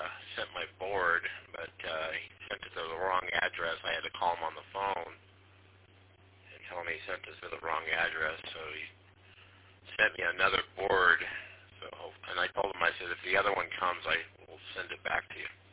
sent my board, but he sent it to the wrong address. I had to call him on the phone and tell him he sent it to the wrong address. So he sent me another board. So, and I told him, I said, if the other one comes, I will send it back to you.